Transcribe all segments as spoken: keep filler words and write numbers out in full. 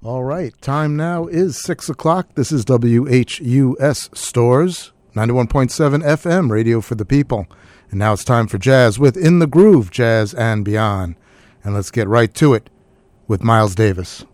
All right, time now is six o'clock. This is W H U S Stores, ninety-one point seven F M, radio for the people. And now it's time for jazz with In the Groove, Jazz and Beyond. And let's get right to it with Miles Davis.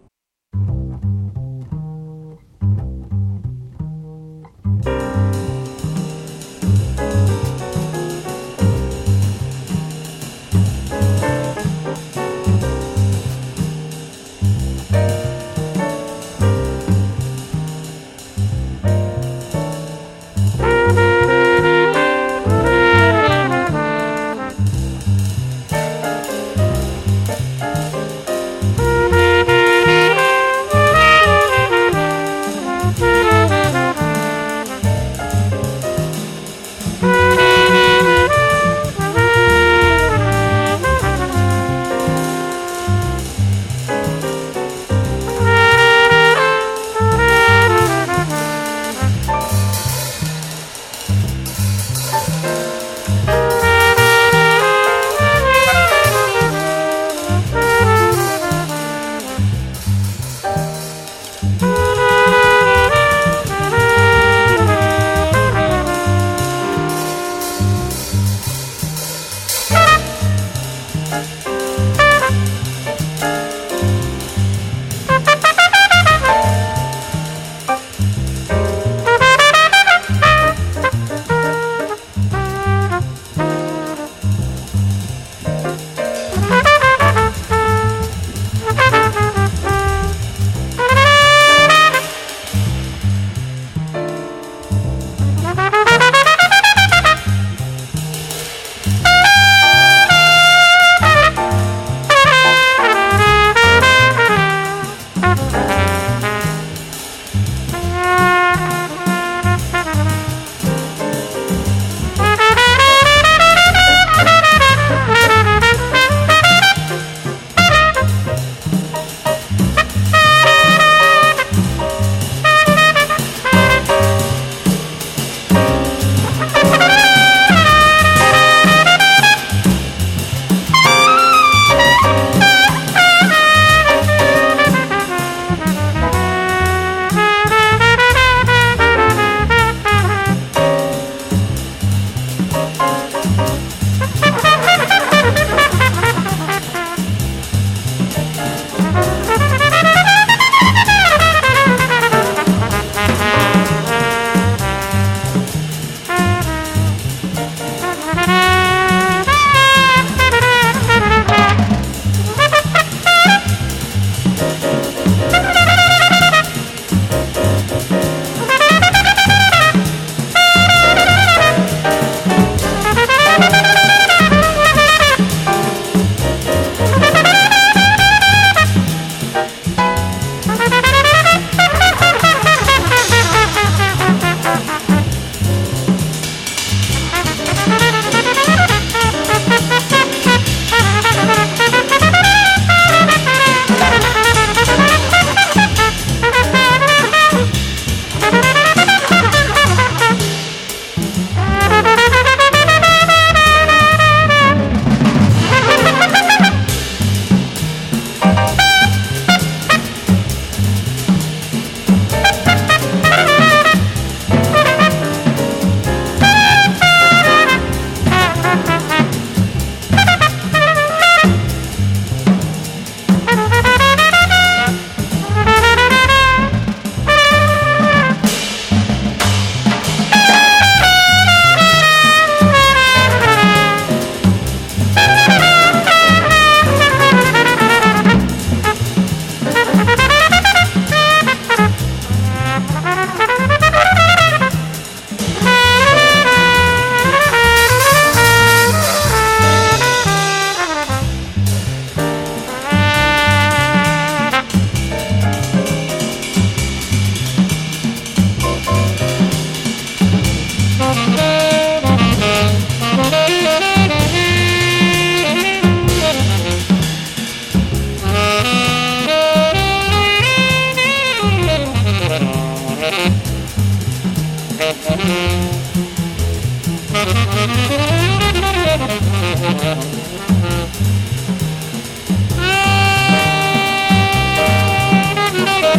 Thank you.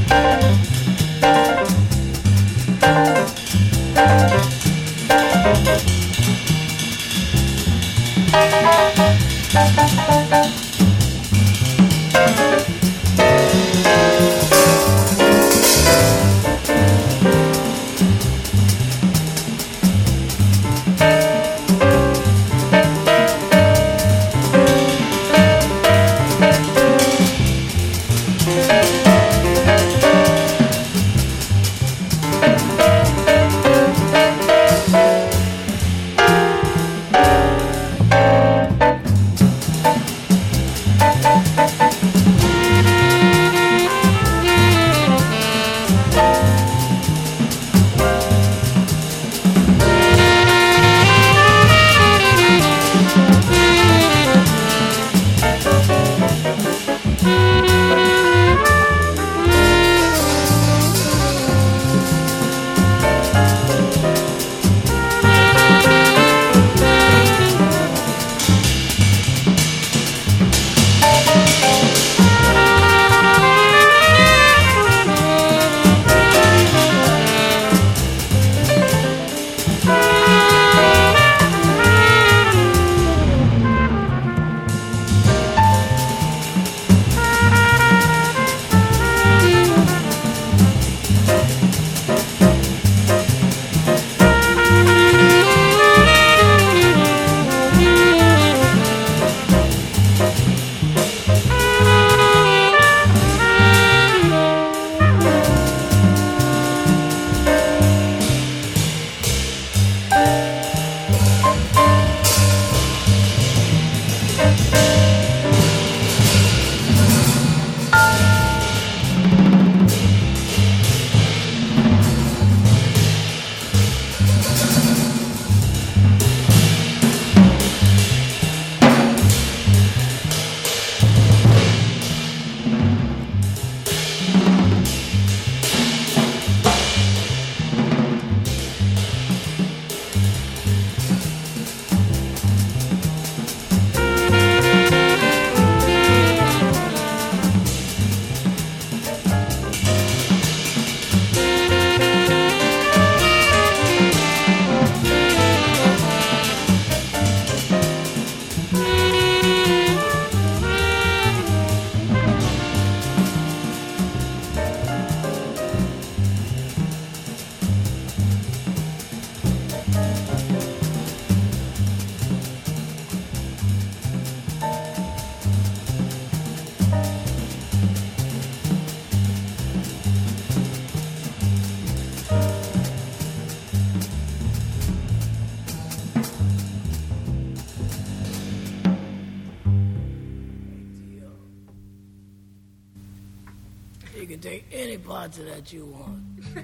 You can take any parts of that you want.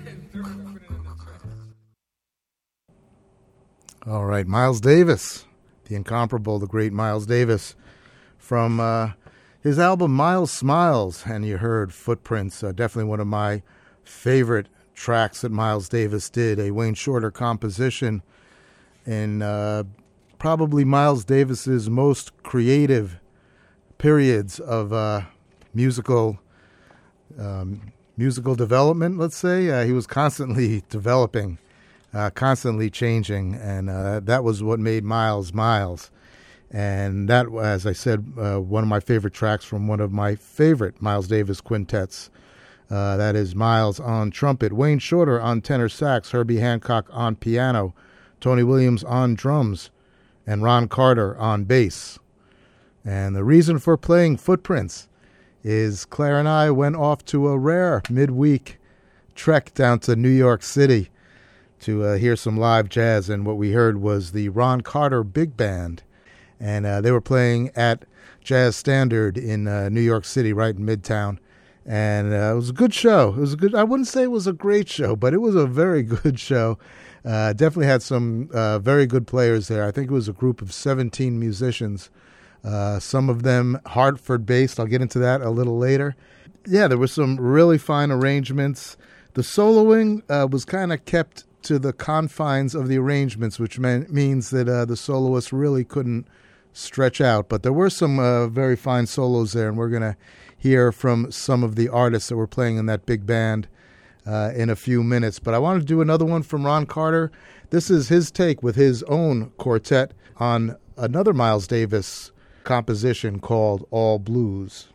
All right, Miles Davis, the incomparable, the great Miles Davis, from uh, his album Miles Smiles, and you heard Footprints, uh, definitely one of my favorite tracks that Miles Davis did, a Wayne Shorter composition, and uh, probably Miles Davis's most creative periods of uh, musical um, musical development, let's say. Uh, he was constantly developing, uh, constantly changing, and uh, that was what made Miles Miles. And that, as I said, uh, one of my favorite tracks from one of my favorite Miles Davis quintets. Uh, that is Miles on trumpet, Wayne Shorter on tenor sax, Herbie Hancock on piano, Tony Williams on drums, and Ron Carter on bass. And the reason for playing Footprints is Claire and I went off to a rare midweek trek down to New York City to uh, hear some live jazz, and what we heard was the Ron Carter Big Band. And uh, they were playing at Jazz Standard in uh, New York City, right in Midtown. And uh, it was a good show. It was a good. I wouldn't say it was a great show, but it was a very good show. Uh, definitely had some uh, very good players there. I think it was a group of seventeen musicians. Uh, some of them Hartford-based. I'll get into that a little later. Yeah, there were some really fine arrangements. The soloing uh, was kind of kept to the confines of the arrangements, which meant, means that uh, the soloist really couldn't stretch out. But there were some uh, very fine solos there, and we're going to hear from some of the artists that were playing in that big band uh, in a few minutes. But I want to do another one from Ron Carter. This is his take with his own quartet on another Miles Davis composition called All Blues.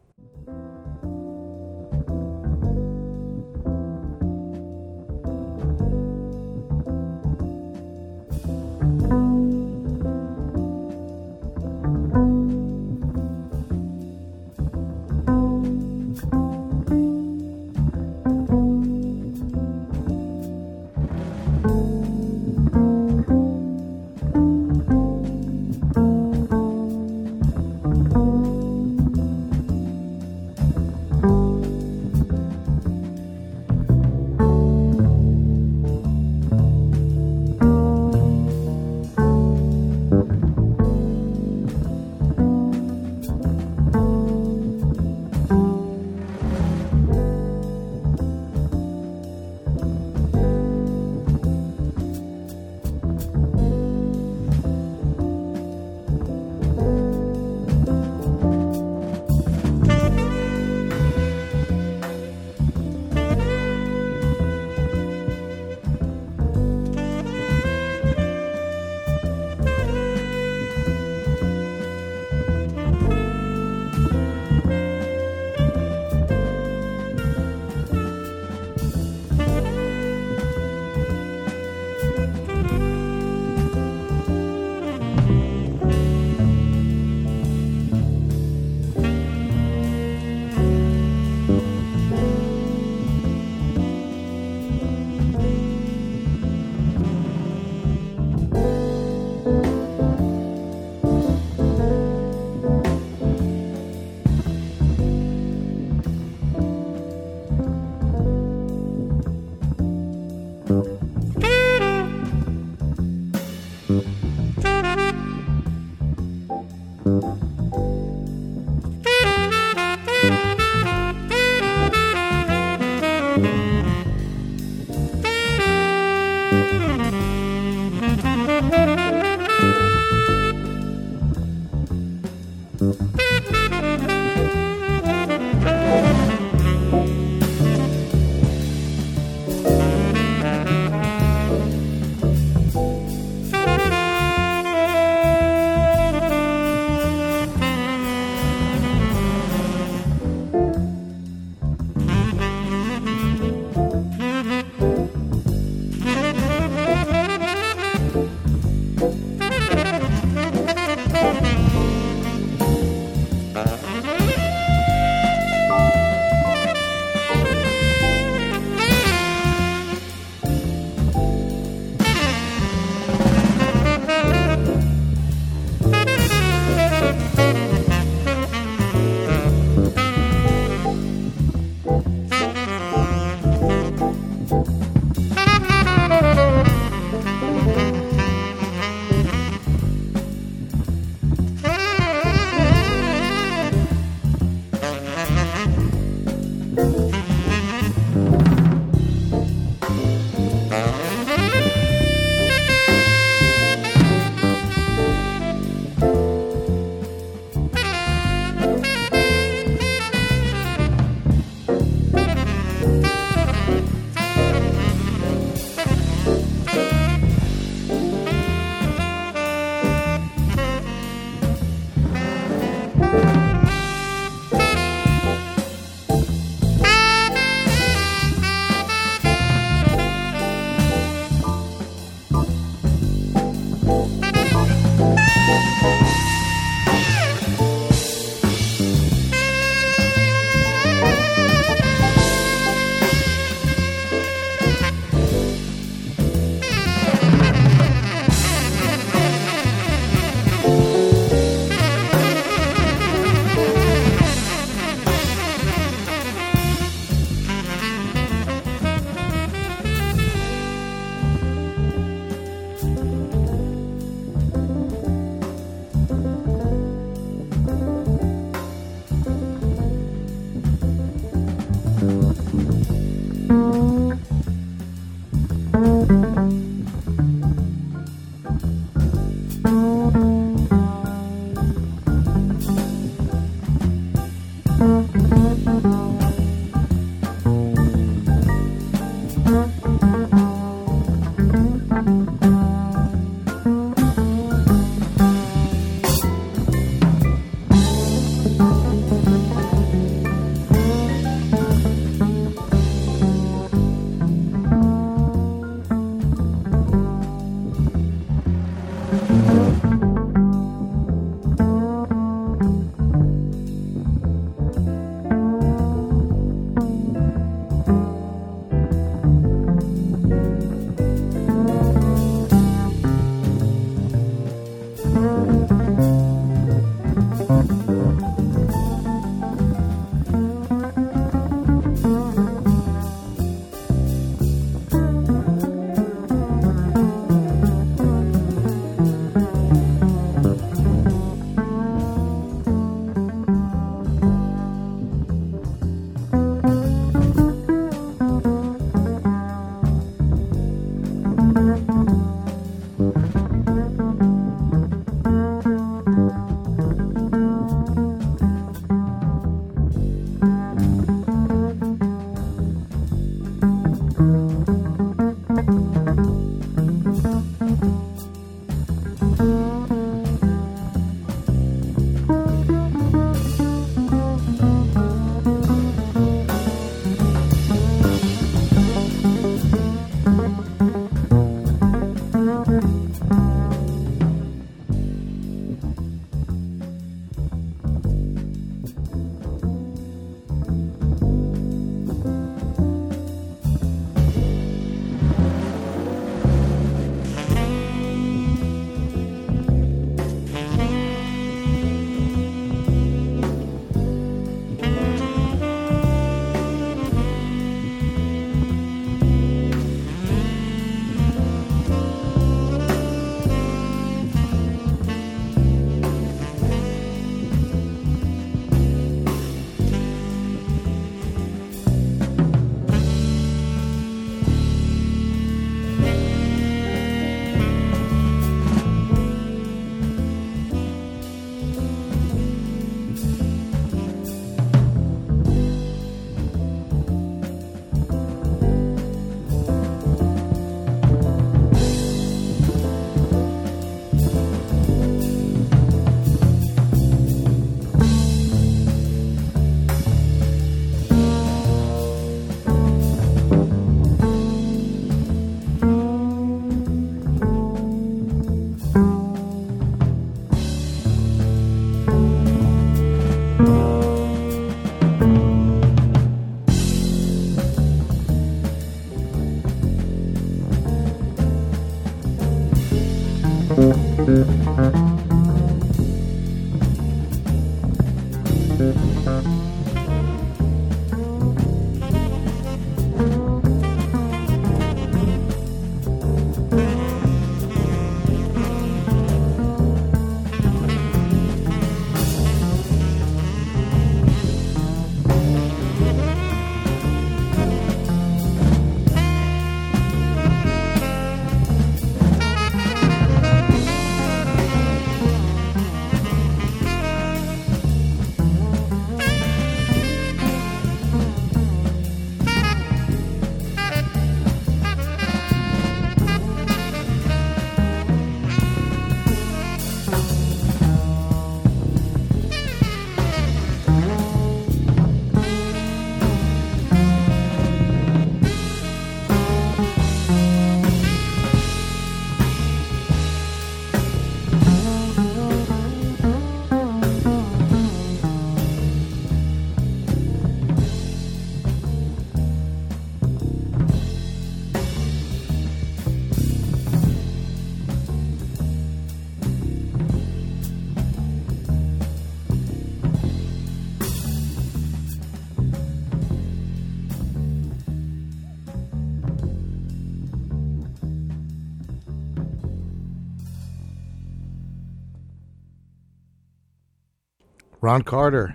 Ron Carter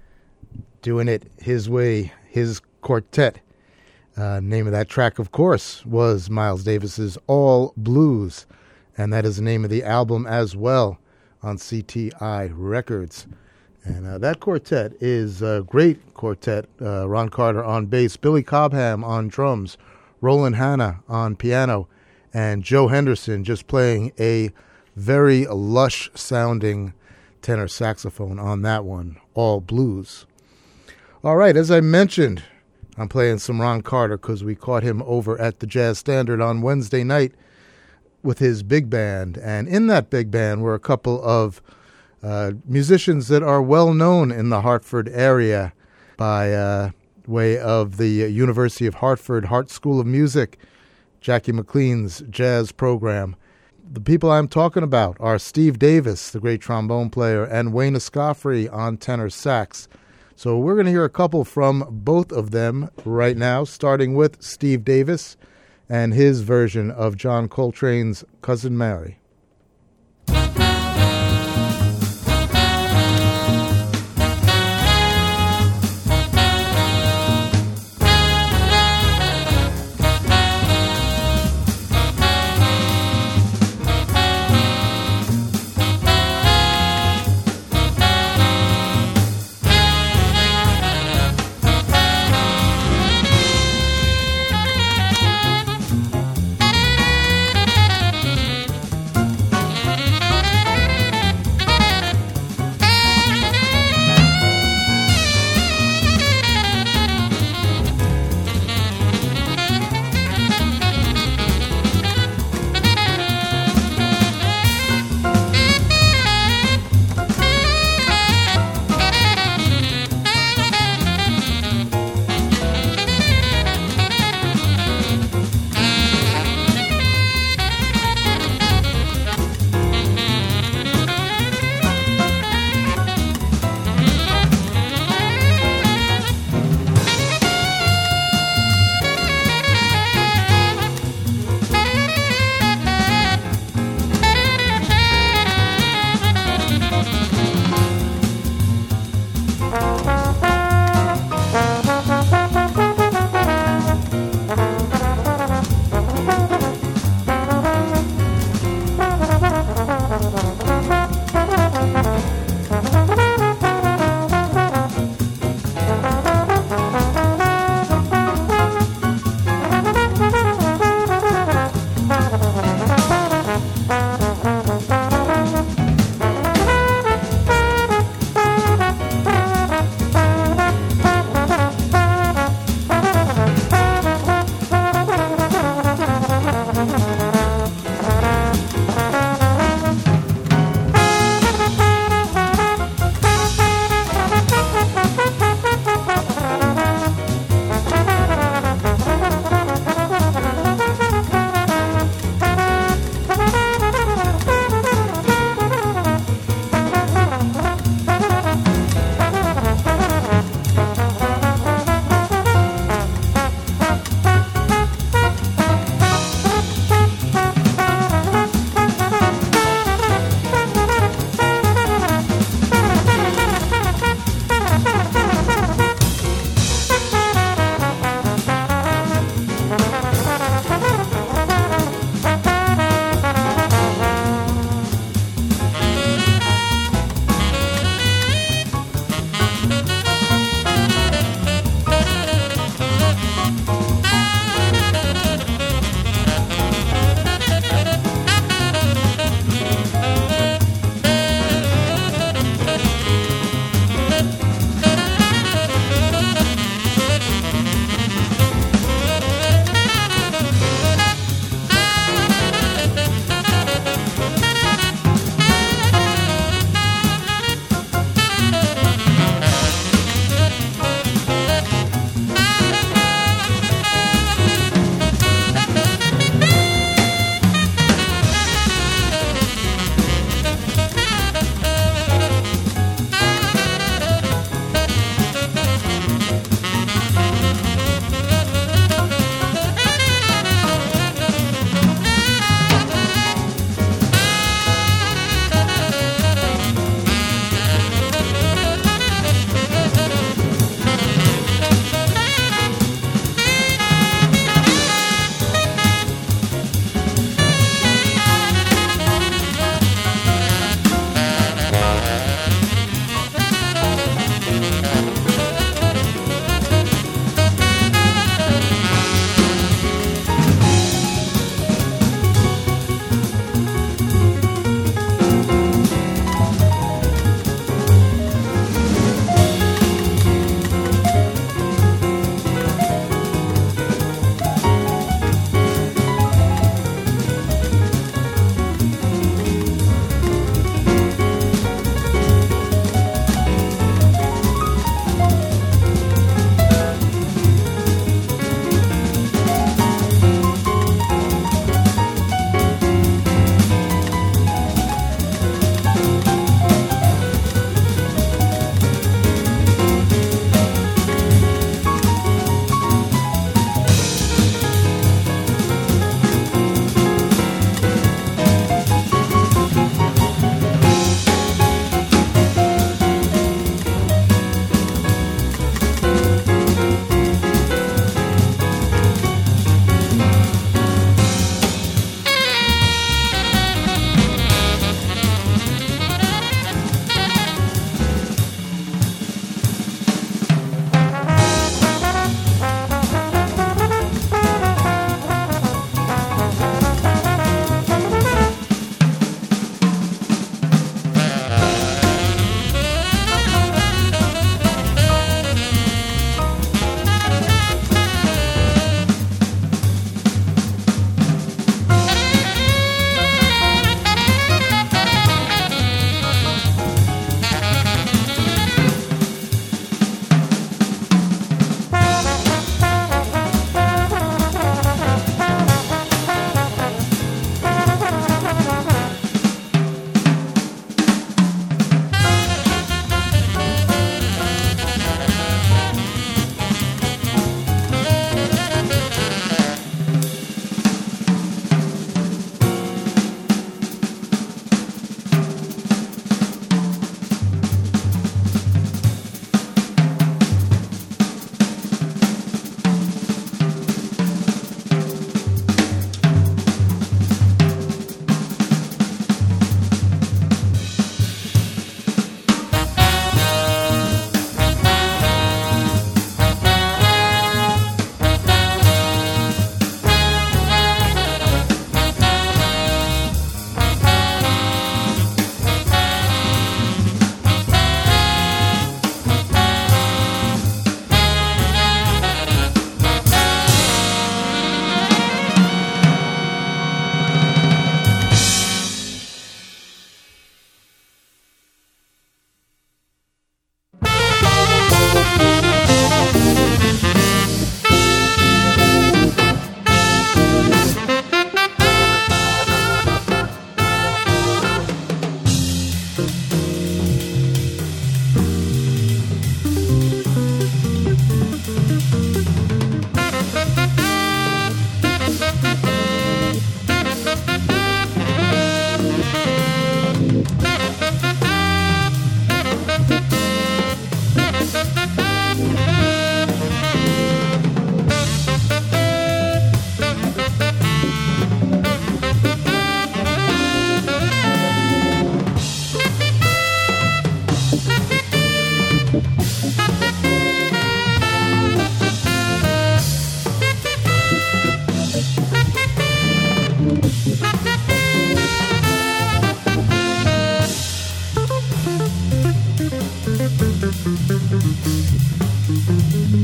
doing it his way, his quartet. Uh, name of that track, of course, was Miles Davis's All Blues, and that is the name of the album as well on C T I Records. And uh, that quartet is a great quartet. Uh, Ron Carter on bass, Billy Cobham on drums, Roland Hanna on piano, and Joe Henderson just playing a very lush-sounding tenor saxophone on that one, All Blues. All right, as I mentioned, I'm playing some Ron Carter because we caught him over at the Jazz Standard on Wednesday night with his big band. And in that big band were a couple of uh, musicians that are well known in the Hartford area by uh, way of the University of Hartford Hart School of Music, Jackie McLean's jazz program. The people I'm talking about are Steve Davis, the great trombone player, and Wayne Escoffery on tenor sax. So we're going to hear a couple from both of them right now, starting with Steve Davis and his version of John Coltrane's Cousin Mary.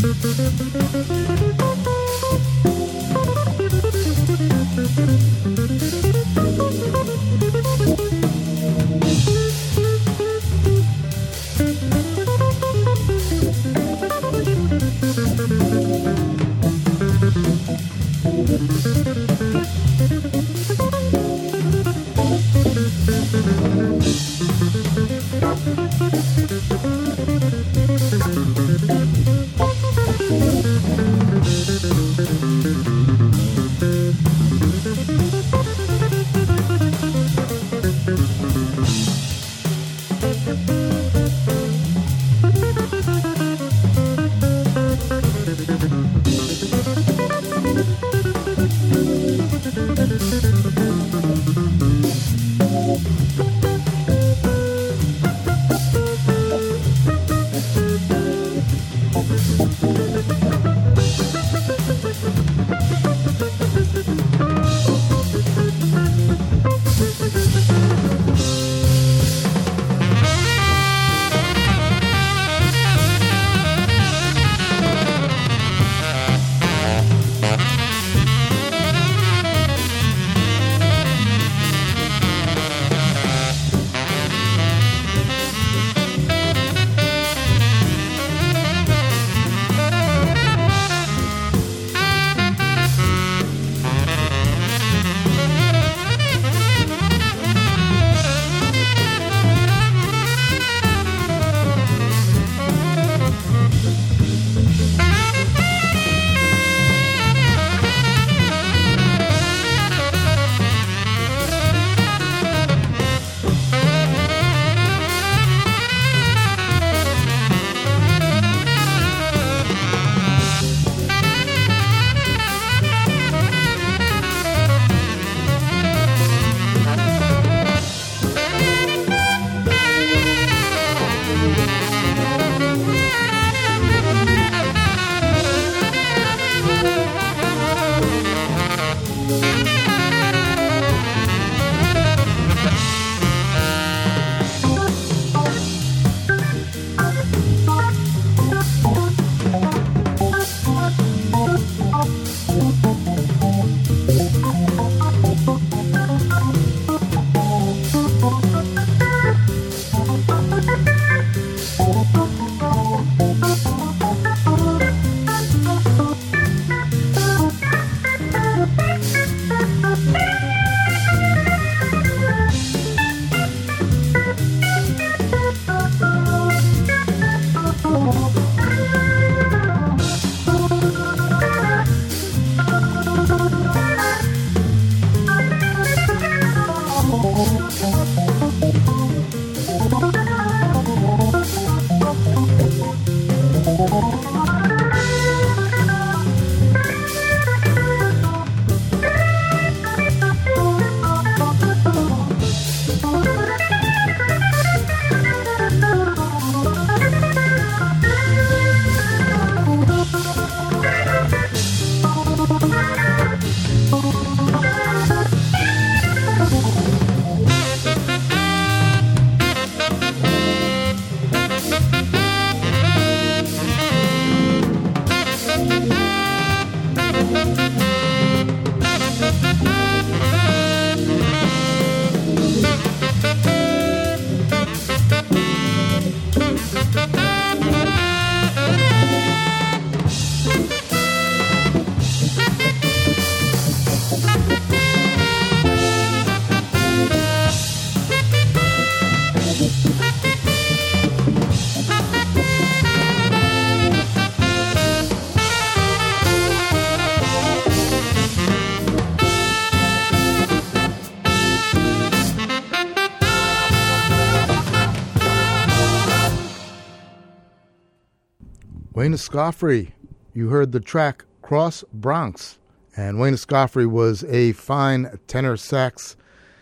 Wayne Escoffery, you heard the track Cross Bronx. And Wayne Escoffery was a fine tenor sax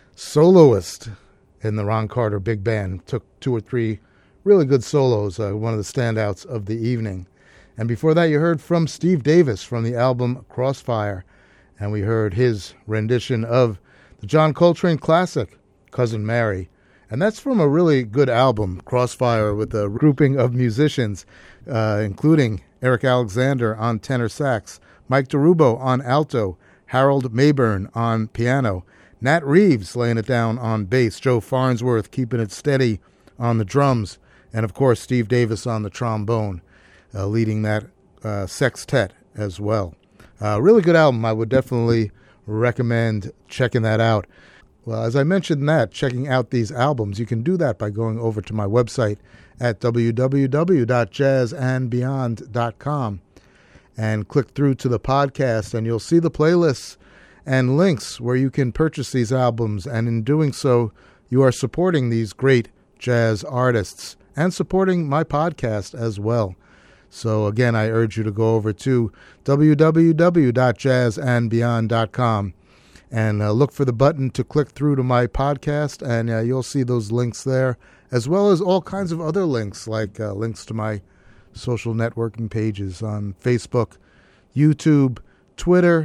soloist in the Ron Carter Big Band. Took two or three really good solos, uh, one of the standouts of the evening. And before that, you heard from Steve Davis from the album Crossfire. And we heard his rendition of the John Coltrane classic, Cousin Mary. And that's from a really good album, Crossfire, with a grouping of musicians, uh, including Eric Alexander on tenor sax, Mike DeRubo on alto, Harold Mayburn on piano, Nat Reeves laying it down on bass, Joe Farnsworth keeping it steady on the drums, and of course Steve Davis on the trombone, uh, leading that uh, sextet as well. Uh, really good album. I would definitely recommend checking that out. Well, as I mentioned that, checking out these albums, you can do that by going over to my website at w w w dot jazz and beyond dot com and click through to the podcast, and you'll see the playlists and links where you can purchase these albums. And in doing so, you are supporting these great jazz artists and supporting my podcast as well. So again, I urge you to go over to w w w dot jazz and beyond dot com and uh, look for the button to click through to my podcast, and uh, you'll see those links there, as well as all kinds of other links, like uh, links to my social networking pages on Facebook, YouTube, Twitter,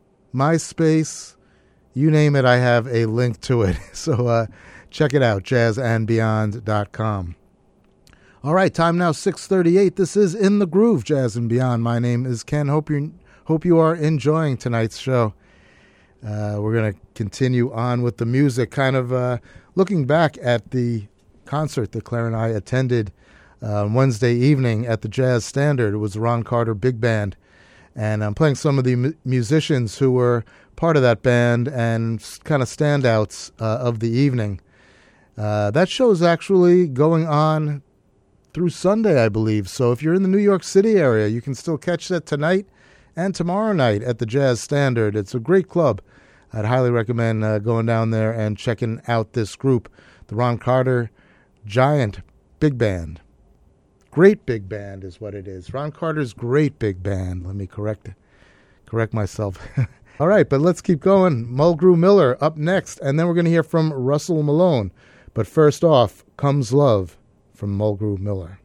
MySpace, you name it, I have a link to it. So uh, check it out, jazz and beyond dot com. All right, time now six thirty-eight. This is In the Groove, Jazz and Beyond. My name is Ken. Hope you hope you are enjoying tonight's show. Uh, we're going to continue on with the music, kind of uh, looking back at the concert that Claire and I attended uh, on Wednesday evening at the Jazz Standard. It was the Ron Carter Big Band, and I'm playing some of the mu- musicians who were part of that band and kind of standouts uh, of the evening. Uh, that show is actually going on through Sunday, I believe. So if you're in the New York City area, you can still catch that tonight and tomorrow night at the Jazz Standard. It's a great club. I'd highly recommend uh, going down there and checking out this group, the Ron Carter Giant Big Band. Great big band is what it is. Ron Carter's great big band. Let me correct correct myself. All right, but let's keep going. Mulgrew Miller up next, and then we're going to hear from Russell Malone. But first off, Comes Love from Mulgrew Miller.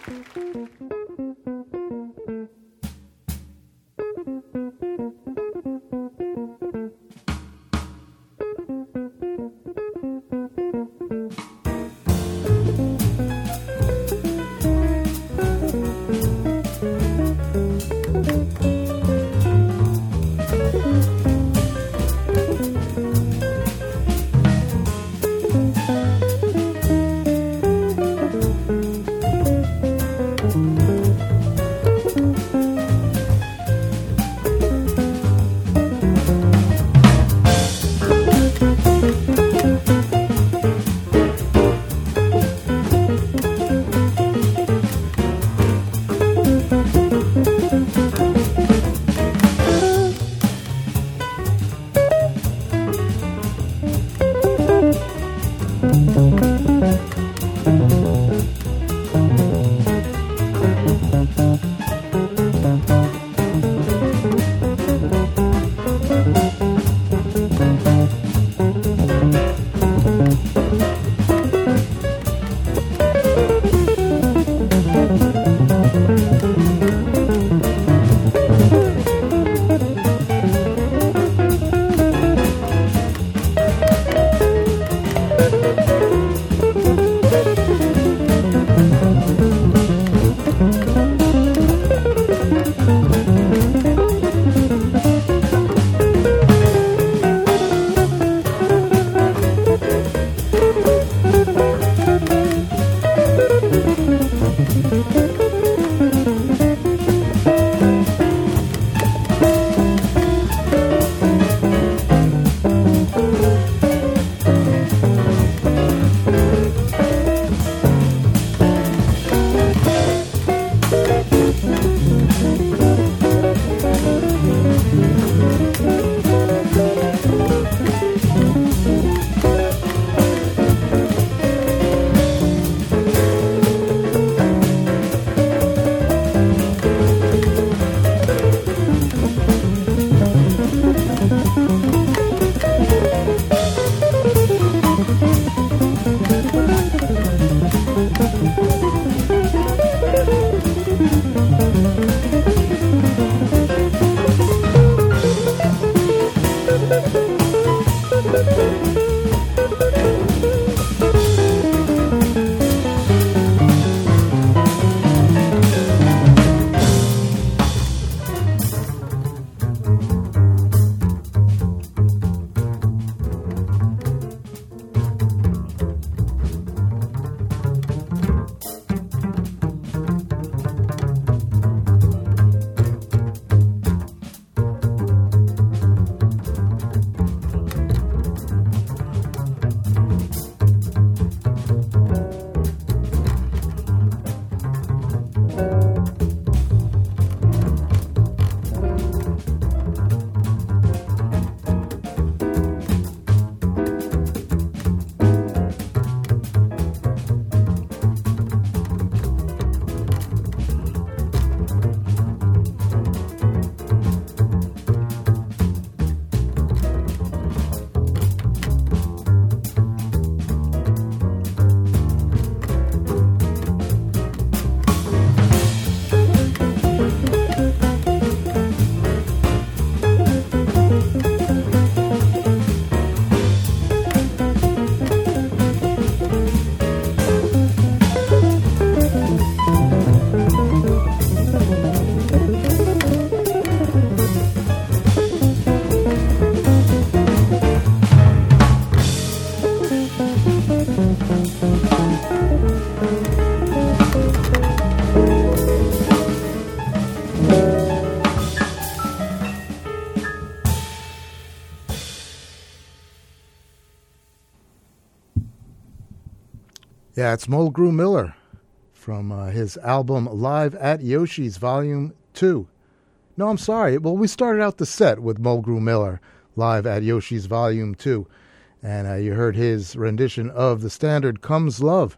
Yeah, it's Mulgrew Miller from uh, his album Live at Yoshi's Volume two. No, I'm sorry. Well, we started out the set with Mulgrew Miller, Live at Yoshi's Volume two. And uh, you heard his rendition of the standard Comes Love.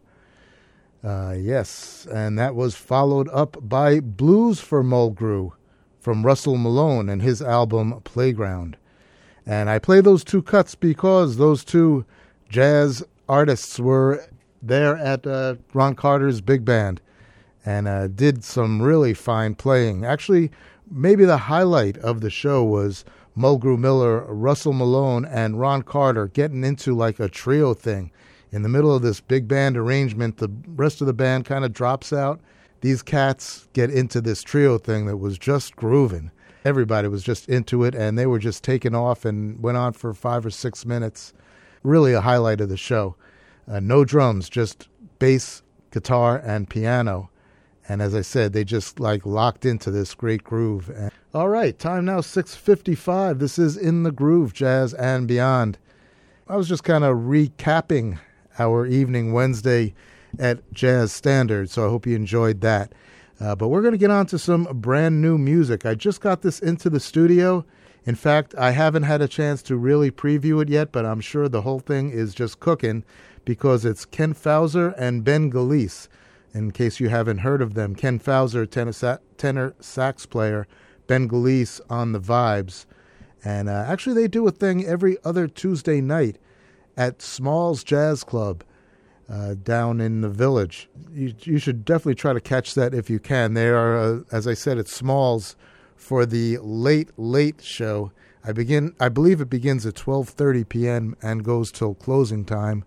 Uh, yes, and that was followed up by Blues for Mulgrew from Russell Malone and his album Playground. And I play those two cuts because those two jazz artists were there at uh, Ron Carter's big band. and uh, did some really fine playing. Actually, maybe the highlight of the show was Mulgrew Miller, Russell Malone, and Ron Carter getting into like a trio thing. In the middle of this big band arrangement, the rest of the band kind of drops out. These cats get into this trio thing that was just grooving. Everybody was just into it, and they were just taking off and went on for five or six minutes. Really a highlight of the show. Uh, no drums, just bass, guitar, and piano. And as I said, they just like locked into this great groove. And, all right, time now six fifty-five. This is In the Groove, Jazz and Beyond. I was just kind of recapping our evening Wednesday at Jazz Standard, so I hope you enjoyed that. Uh, but we're going to get on to some brand new music. I just got this into the studio. In fact, I haven't had a chance to really preview it yet, but I'm sure the whole thing is just cooking because it's Ken Fowser and Ben Galice. In case you haven't heard of them, Ken Fowser, tenor, sa- tenor sax player, Ben Galice on the vibes. And uh, actually they do a thing every other Tuesday night at Smalls Jazz Club uh, down in the Village. You, you should definitely try to catch that if you can. They are, uh, as I said, at Smalls for the late, late show. I begin. I believe it begins at twelve thirty p.m. and goes till closing time,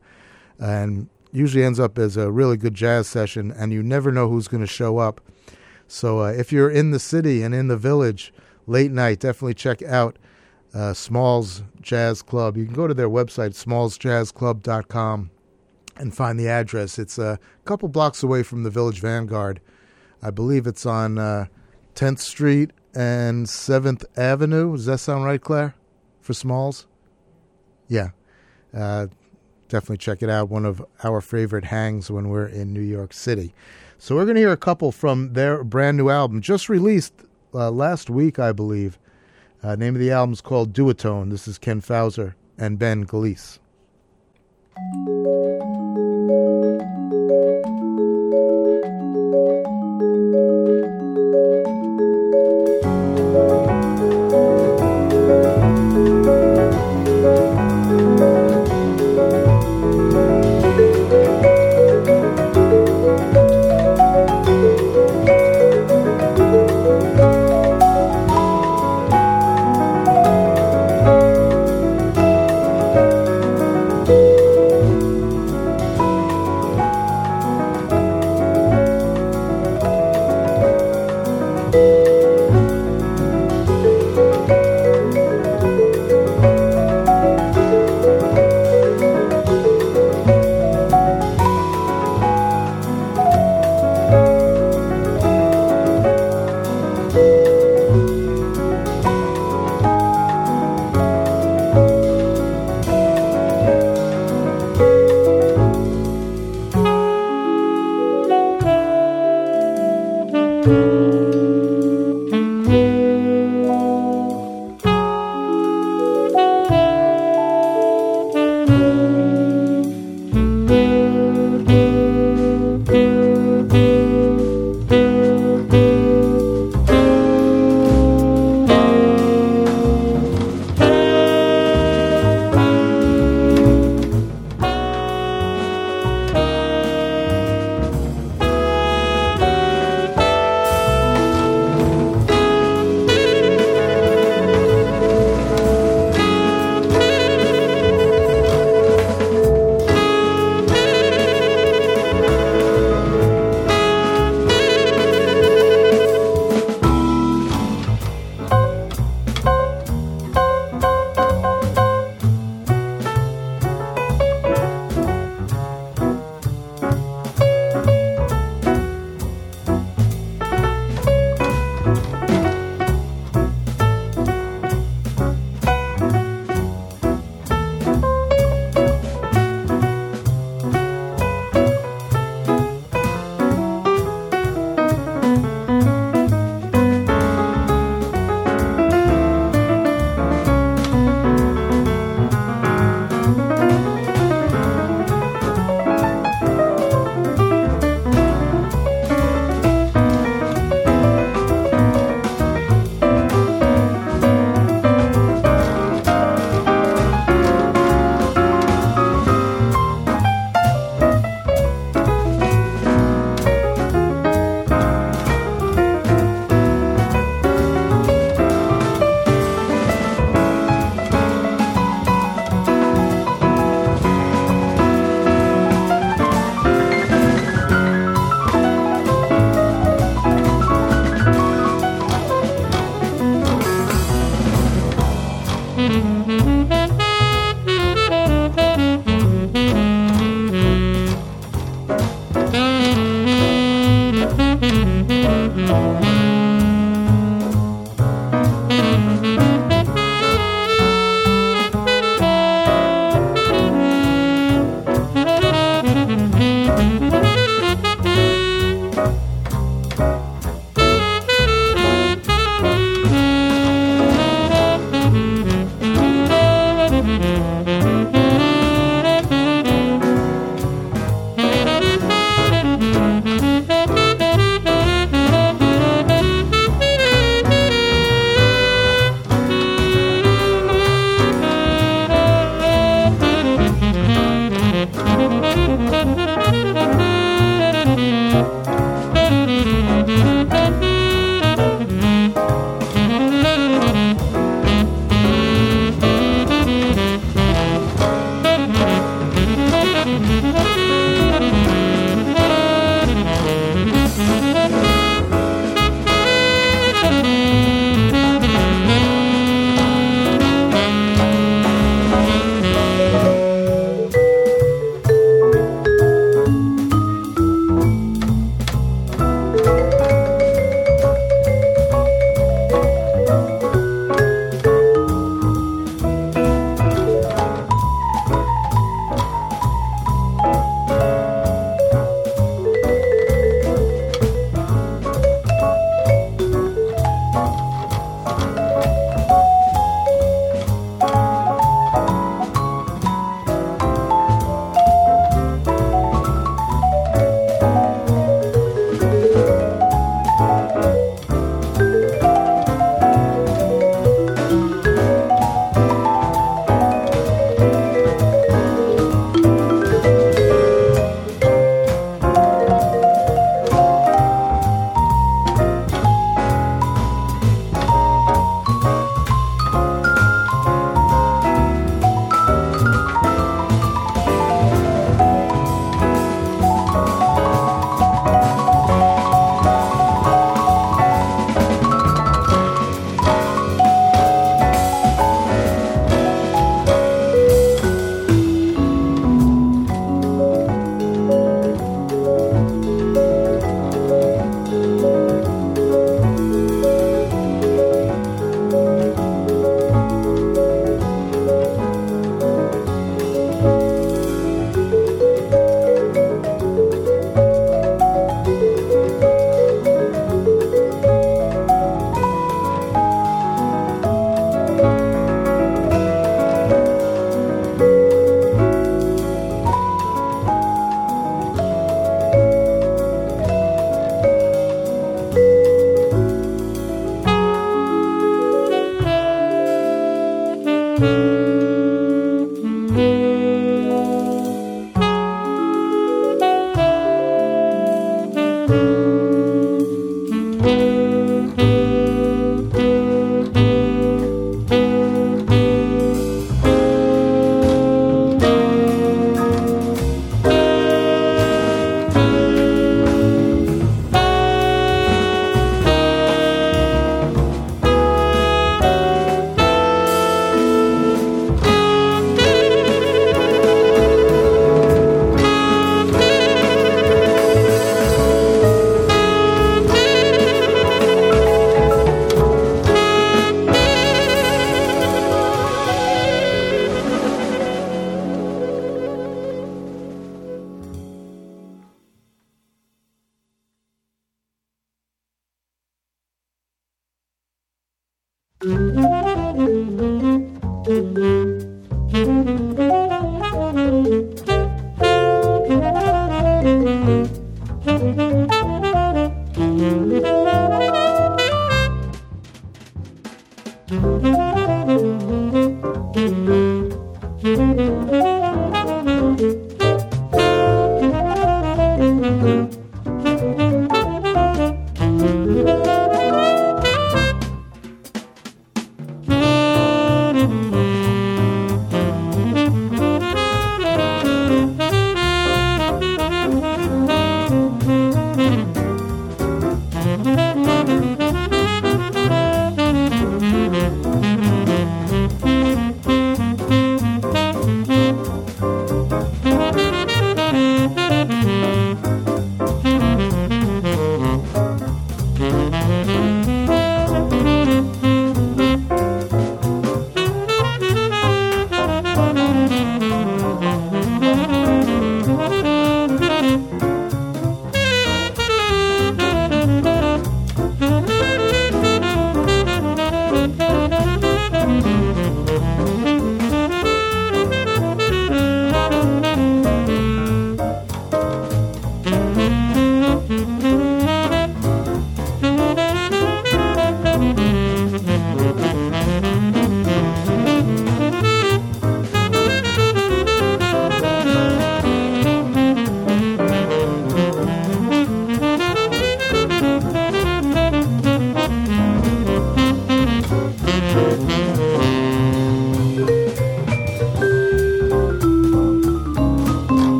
and usually ends up as a really good jazz session, and you never know who's going to show up. So uh, if you're in the city and in the Village late night, definitely check out uh, Smalls Jazz Club. You can go to their website, smalls jazz club dot com, and find the address. It's a couple blocks away from the Village Vanguard. I believe it's on uh, tenth Street and seventh Avenue. Does that sound right, Claire, for Smalls? Yeah. Uh, definitely check it out. One of our favorite hangs when we're in New York City. So we're going to hear a couple from their brand new album, just released uh, last week, I believe. Uh, name of the album is called Duotone. This is Ken Fowser and Ben Galice.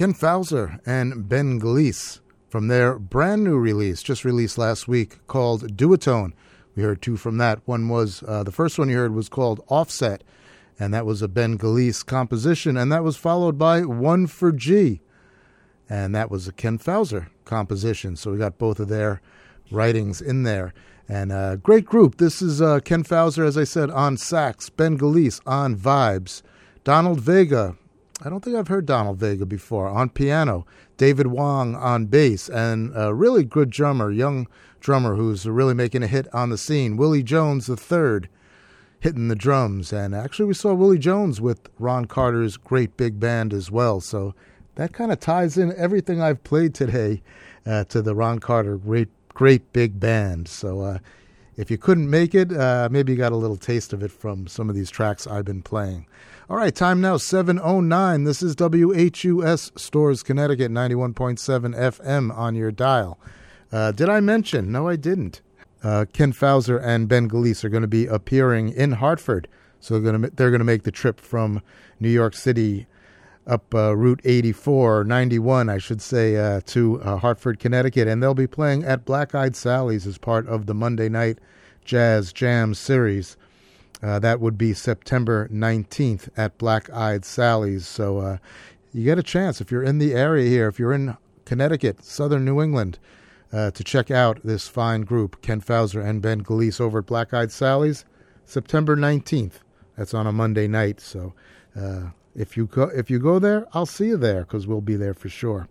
Ken Fowler and Ben Glees from their brand new release, just released last week, called Duotone. We heard two from that. One was, uh, the first one you heard was called Offset, and that was a Ben Glees composition, and that was followed by One for G, and that was a Ken Fowler composition. So we got both of their writings in there. And uh, great group. This is uh, Ken Fowler, as I said, on sax, Ben Glees on vibes, Donald Vega. I don't think I've heard Donald Vega before, on piano, David Wong on bass, and a really good drummer, young drummer who's really making a hit on the scene, Willie Jones the third, hitting the drums. And actually we saw Willie Jones with Ron Carter's great big band as well. So that kind of ties in everything I've played today uh, to the Ron Carter great, great big band. So uh, if you couldn't make it, uh, maybe you got a little taste of it from some of these tracks I've been playing. All right, time now, seven oh nine. This is W H U S Storrs, Connecticut, ninety-one point seven F M on your dial. Uh, did I mention? No, I didn't. Uh, Ken Fowler and Ben Glees are going to be appearing in Hartford. So they're going to, they're going to make the trip from New York City up uh, Route eighty-four, ninety-one, I should say, uh, to uh, Hartford, Connecticut. And they'll be playing at Black Eyed Sally's as part of the Monday Night Jazz Jam series. Uh, that would be September nineteenth at Black Eyed Sally's. So uh, you get a chance, if you're in the area here, if you're in Connecticut, southern New England, uh, to check out this fine group, Ken Fowler and Ben Glees over at Black Eyed Sally's, September nineteenth. That's on a Monday night. So uh, if you go, if you go there, I'll see you there, because we'll be there for sure.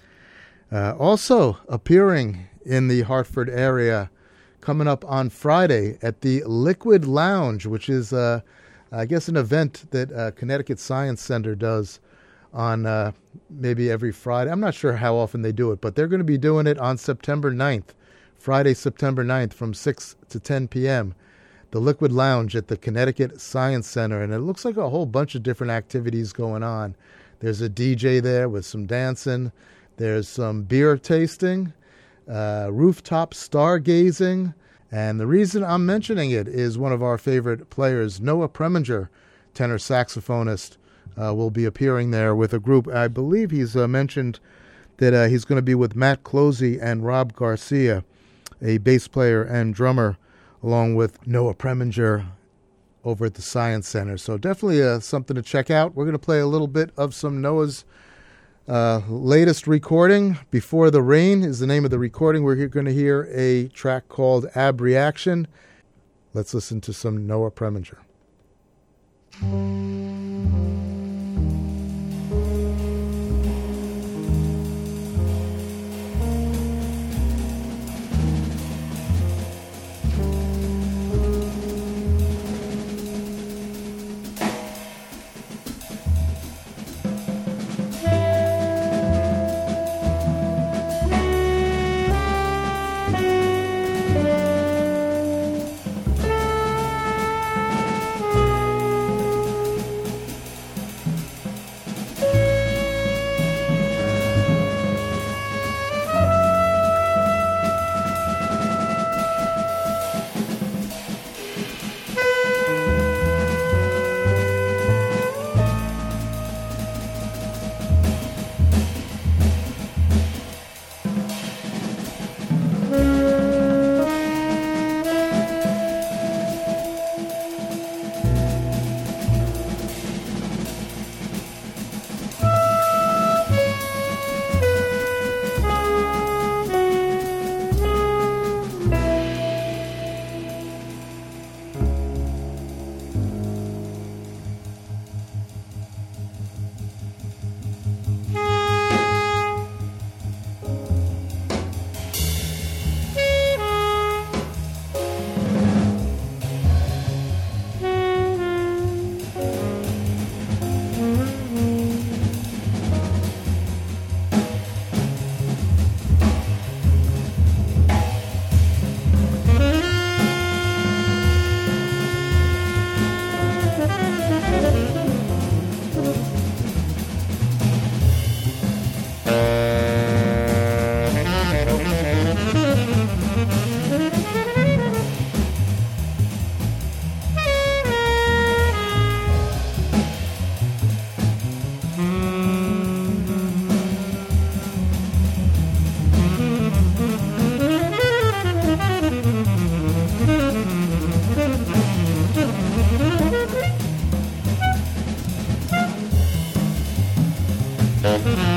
Uh, also appearing in the Hartford area, coming up on Friday at the Liquid Lounge, which is, uh, I guess, an event that uh, Connecticut Science Center does on uh, maybe every Friday. I'm not sure how often they do it, but they're going to be doing it on September ninth, Friday, September ninth, from six to ten p.m. The Liquid Lounge at the Connecticut Science Center, and it looks like a whole bunch of different activities going on. There's a D J there with some dancing. There's some beer tasting. Uh, rooftop stargazing, and the reason I'm mentioning it is one of our favorite players, Noah Preminger, tenor saxophonist, uh, will be appearing there with a group. I believe he's uh, mentioned that uh, he's going to be with Matt Closey and Rob Garcia, a bass player and drummer, along with Noah Preminger over at the Science Center. So definitely uh, something to check out. We're going to play a little bit of some Noah's Uh, latest recording. Before the Rain is the name of the recording. We're going to hear a track called Ab Reaction. Let's listen to some Noah Preminger. Thank you.